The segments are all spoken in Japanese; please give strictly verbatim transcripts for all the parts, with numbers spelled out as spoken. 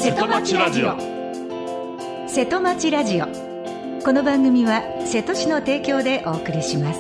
瀬戸町ラジオ。 瀬戸町ラジオ。この番組は瀬戸市の提供でお送りします。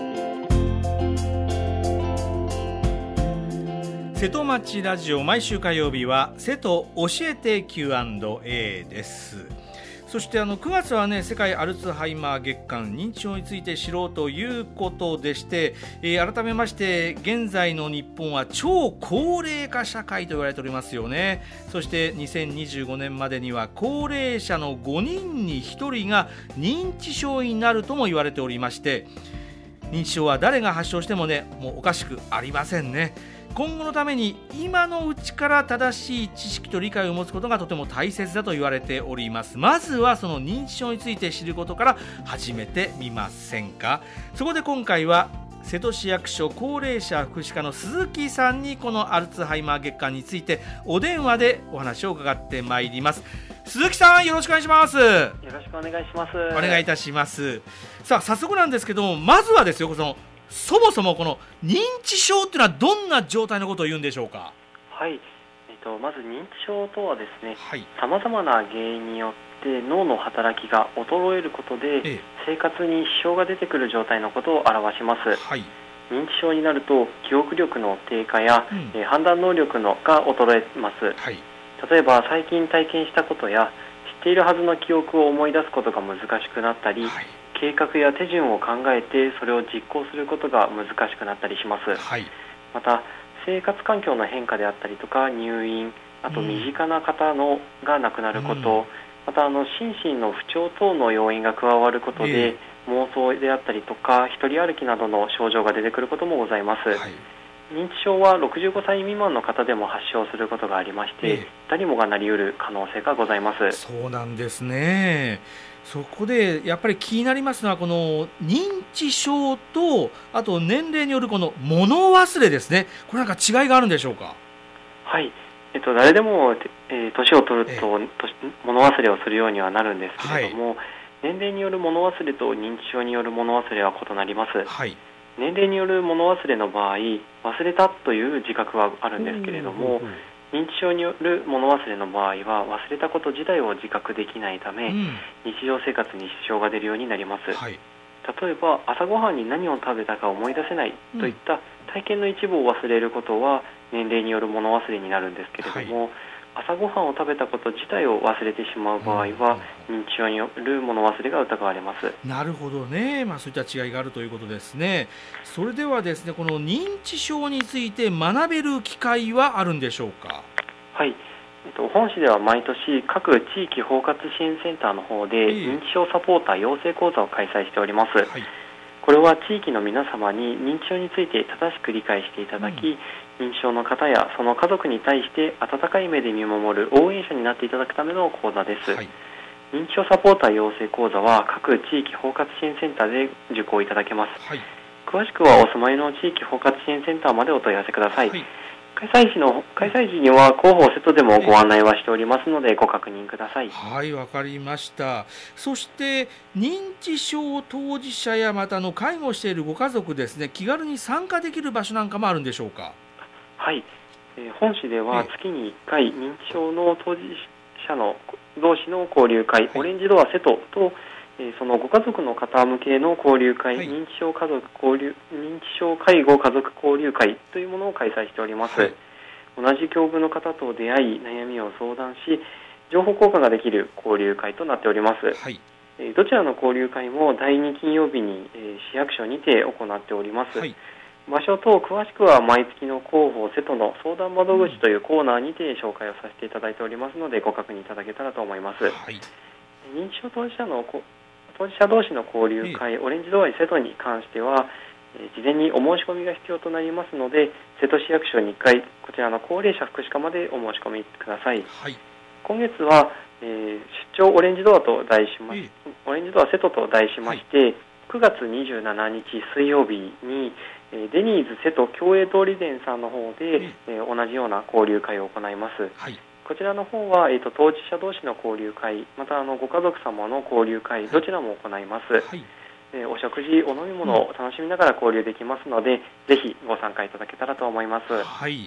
瀬戸町ラジオ、毎週火曜日は瀬戸教えて キューアンドエー です。そしてあのくがつはね、世界アルツハイマー月間、認知症について知ろうということでして、えー、改めまして現在の日本は超高齢化社会と言われておりますよね。そしてにせんにじゅうごねんまでには高齢者のごにんにひとりが認知症になるとも言われておりまして、認知症は誰が発症してもね、もうおかしくありませんね。今後のために今のうちから正しい知識と理解を持つことがとても大切だと言われております。まずはその認知症について知ることから始めてみませんか。そこで今回は瀬戸市役所高齢者福祉課の鈴木さんにこのアルツハイマー月間についてお電話でお話を伺ってまいります。鈴木さん、よろしくお願いします。よろしくお願いします。 お願いいたします。さあ、早速なんですけども、まずはですよ、そのそもそもこの認知症っていうのはどんな状態のことを言うんでしょうか。 はい、えっと、まず認知症とはですね、さまざまな原因によって脳の働きが衰えることで、ええ、生活に支障が出てくる状態のことを表します。はい、認知症になると記憶力の低下や、うんえー、判断能力のが衰えます。はい、例えば最近体験したことや知っているはずの記憶を思い出すことが難しくなったり、はい、計画や手順を考えてそれを実行することが難しくなったりします。はい、また生活環境の変化であったりとか入院、あと身近な方のが亡くなること、うん、またあの心身の不調等の要因が加わることで、えー、妄想であったりとか一人歩きなどの症状が出てくることもございます。はい、認知症はろくじゅうごさい未満の方でも発症することがありまして、えー、誰もがなり得る可能性がございます。 そうなんですね。そこでやっぱり気になりますのは、この認知症とあと年齢によるこの物忘れですね。これなんか違いがあるんでしょうか。 はい、えっと、誰でも、えー、年を取ると、えー、物忘れをするようにはなるんですけれども、はい、年齢による物忘れと認知症による物忘れは異なります。はい、年齢による物忘れの場合、忘れたという自覚はあるんですけれども、うんうんうん、認知症による物忘れの場合は忘れたこと自体を自覚できないため、うん、日常生活に支障が出るようになります。はい、例えば朝ごはんに何を食べたか思い出せないといった体験の一部を忘れることは年齢による物忘れになるんですけれども、はい、朝ごはんを食べたこと自体を忘れてしまう場合は、うん、認知症による物忘れが疑われます。 なるほどね、まあ、そういった違いがあるということですね。それではですね、この認知症について学べる機会はあるんでしょうか。 はい、えっと、本市では毎年各地域包括支援センターの方で認知症サポーター養成講座を開催しております。はい、これは地域の皆様に認知症について正しく理解していただき、うん、認知症の方やその家族に対して温かい目で見守る応援者になっていただくための講座です。はい、認知症サポーター養成講座は各地域包括支援センターで受講いただけます。はい、詳しくはお住まいの地域包括支援センターまでお問い合わせください。はい、開催時の開催時には広報セットでもご案内はしておりますのでご確認ください。 はい、わかりました。そして認知症当事者やまたの介護しているご家族ですね、気軽に参加できる場所なんかもあるんでしょうか。 はい、えー、本市では月にいっかい認知症の当事者の同士の交流会、はい、オレンジドア瀬戸とそのご家族の方向けの交流会、はい、認知症家族交流認知症介護家族交流会というものを開催しております。はい、同じ境遇の方と出会い悩みを相談し情報交換ができる交流会となっております。はい、どちらの交流会もだいに金曜日に市役所にて行っております。はい、場所等詳しくは毎月の広報瀬戸の相談窓口というコーナーにて紹介をさせていただいておりますのでご確認いただけたらと思います。はい、認知症当事者の当事者同士の交流会、えー、オレンジドア瀬戸に関しては、えー、事前にお申し込みが必要となりますので瀬戸市役所にいっかいこちらの高齢者福祉課までお申し込みください。はい、今月は、えー、出張オレンジドアと題しまし、えー、オレンジドア瀬戸と題しまして、はい、くがつにじゅうしちにち水曜日に、えー、デニーズ瀬戸共栄通り店さんの方で、えーえー、同じような交流会を行います。はい、こちらの方は、えーと、当事者同士の交流会、またあのご家族様の交流会、どちらも行います。はい、えー、お食事、お飲み物を楽しみながら交流できますので、うん、ぜひご参加いただけたらと思います。 はい、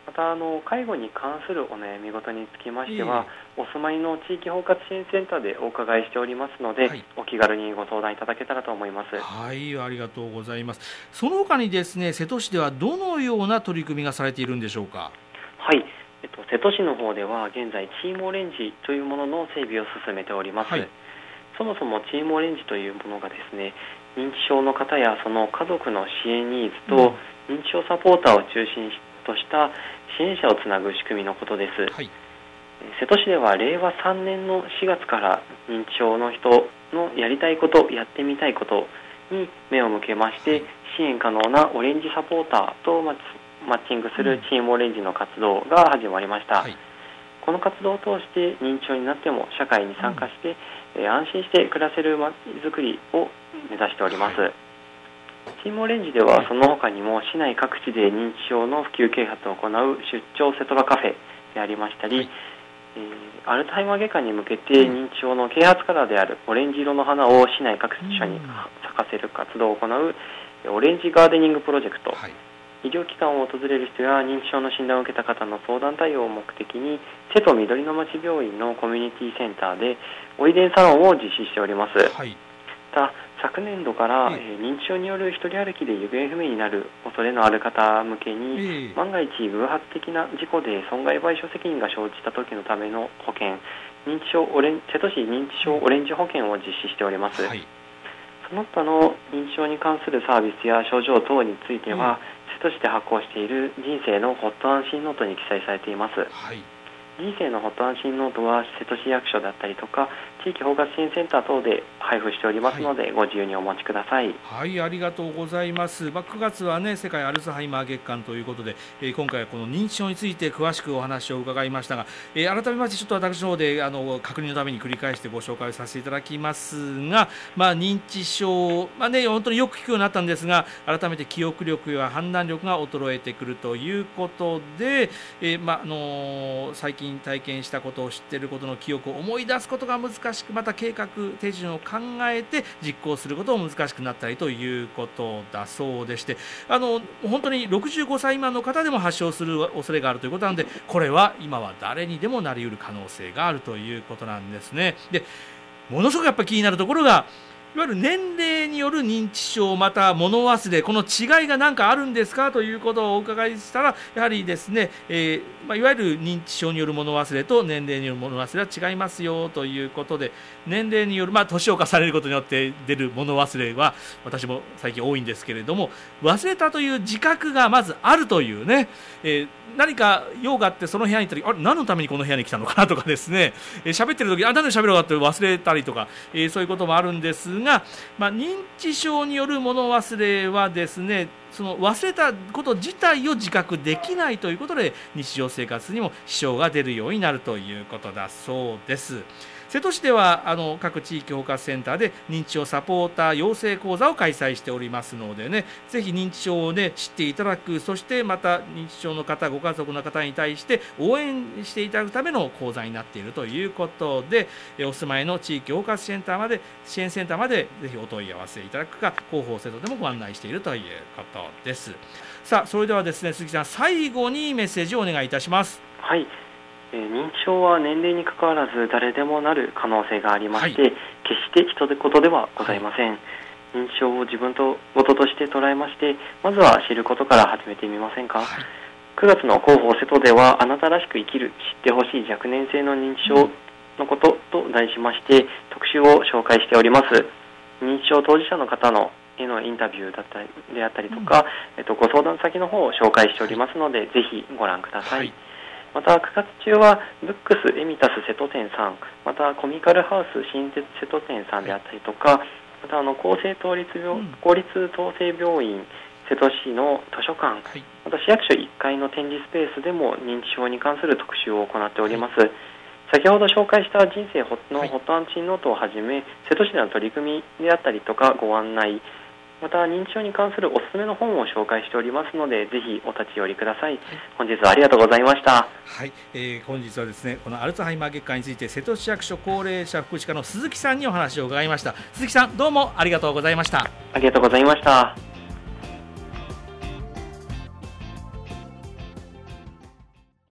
またあの介護に関するお悩み事につきましては、えー、お住まいの地域包括支援センターでお伺いしておりますので、はい、お気軽にご相談いただけたらと思います。 はい、ありがとうございます。その他にですね、瀬戸市ではどのような取り組みがされているんでしょうか。 はい、えっと、瀬戸市の方では現在チームオレンジというものの整備を進めております。はい、そもそもチームオレンジというものがですね、認知症の方やその家族の支援ニーズと、うん、認知症サポーターを中心とした支援者をつなぐ仕組みのことです。はい、瀬戸市ではれいわさんねんのしがつから認知症の人のやりたいこと、やってみたいことに目を向けまして、はい、支援可能なオレンジサポーターとマッチングするチームオレンジの活動が始まりました。はい、この活動を通して認知症になっても社会に参加して、うん、えー、安心して暮らせる街づくりを目指しております。はい、チームオレンジではその他にも市内各地で認知症の普及啓発を行う出張セトラカフェでありましたり、はい、えー、アルツハイマー外科に向けて認知症の啓発カラーであるオレンジ色の花を市内各所に咲かせる活動を行うオレンジガーデニングプロジェクト、はい、医療機関を訪れる人や認知症の診断を受けた方の相談対応を目的に瀬戸緑の町病院のコミュニティセンターでおいでんサロンを実施しております。はい、また昨年度から、えー、認知症による一人歩きで行方不明になる恐れのある方向けに、えー、万が一偶発的な事故で損害賠償責任が生じた時のための保険、認知症オレン瀬戸市認知症オレンジ保険を実施しております。はい、その他の認知症に関するサービスや症状等については、うん、瀬戸市で発行している人生のホット安心ノートに記載されています。はい、人生のホット安心ノートは瀬戸市役所だったりとか地域包括支援センター等で配布しておりますので、はい、ご自由にお持ちください。 はい、ありがとうございます。まあ、くがつはね、世界アルツハイマー月間ということで、えー、今回はこの認知症について詳しくお話を伺いましたが、えー、改めましてちょっと私の方であの確認のために繰り返してご紹介させていただきますが、まあ、認知症、まあね、本当によく聞くようになったんですが、改めて記憶力や判断力が衰えてくるということで、えーまああのー、最近体験したことを知っていることの記憶を思い出すことが難しく、また計画手順を考えて実行することも難しくなったりということだそうでして、あの本当にろくじゅうごさい未満の方でも発症する恐れがあるということなので、これは今は誰にでもなり得る可能性があるということなんですね。で、ものすごくやっぱり気になるところが、いわゆる年齢による認知症、また物忘れ、この違いが何かあるんですかということをお伺いしたら、やはりですね、えーまあ、いわゆる認知症による物忘れと年齢による物忘れは違いますよということで、年齢による、まあ、年を重ねることによって出る物忘れは私も最近多いんですけれども、忘れたという自覚がまずあるというね、えー、何か用があってその部屋に行ったり、あれ何のためにこの部屋に来たのかなとかですね、えー、喋ってる時、あ、何で喋ろうかって忘れたりとか、えー、そういうこともあるんですが、まあ、認知症による物忘れはですね、その忘れたこと自体を自覚できないということで日常生活にも支障が出るようになるということだそうです。瀬戸市ではあの各地域包括センターで認知症サポーター養成講座を開催しておりますのでね、ぜひ認知症を、ね、知っていただく、そしてまた認知症の方、ご家族の方に対して応援していただくための講座になっているということで、お住まいの地域包括センターまで支援センターまでぜひお問い合わせいただくか、広報瀬戸でもご案内しているということです。さあ、それではですね、鈴木さん、最後にメッセージをお願いいたします。 はい、えー、認知症は年齢にかかわらず誰でもなる可能性がありまして、はい、決して人事ではございません。はい、認知症を自分と事として捉えまして、まずは知ることから始めてみませんか。はい、くがつの広報瀬戸では、あなたらしく生きる、知ってほしい若年性の認知症のことと題しまして、特集を紹介しております。認知症当事者の方のへのインタビューだったりであったりとか、うん、えっと、ご相談先の方を紹介しておりますので、ぜひご覧ください。はい、またくがつ中はブックスエミタス瀬戸店さん、またコミカルハウス新設瀬戸店さんであったりとか、またあの公正統立病、うん、公立統制病院瀬戸市の図書館、はい、また市役所いっかいの展示スペースでも認知症に関する特集を行っております。はい、先ほど紹介した人生のホットアンチンノートをはじめ、瀬戸市での取り組みであったりとかご案内、また認知症に関するおすすめの本を紹介しておりますので、ぜひお立ち寄りください。はい、本日はありがとうございました。 はい、えー、本日はですね、このアルツハイマー月間について瀬戸市役所高齢者福祉課の鈴木さんにお話を伺いました。鈴木さん、どうもありがとうございました。 ありがとうございました。